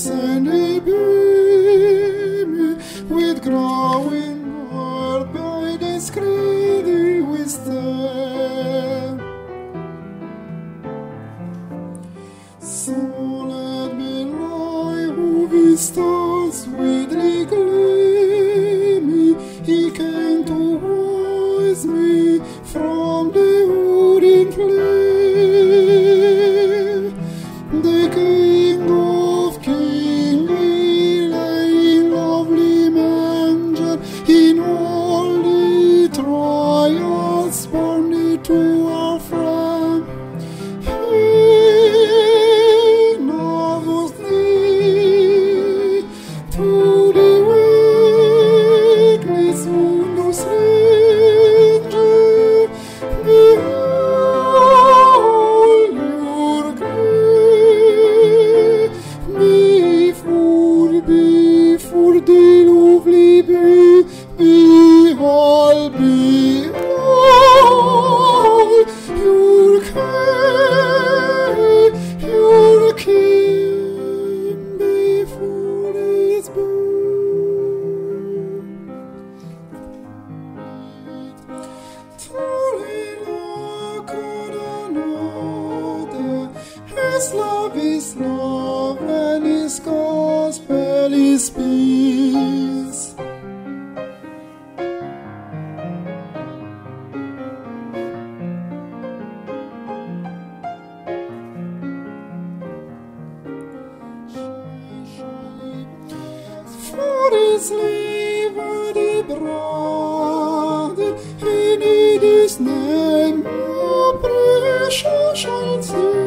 and a baby with growing heart by the screen we stand. So let me lie movie stars with reclaim. He came to rise me from the wooden clay. The King of Kings, laying lovely manger in all the trials, born it to our friend. He knows thee to the weakness wound of stranger. Behold your grave before the lovely behold your king before his birth. His love is love, and his gospel is peace. For his liberty brother, in his name, no precious shall see.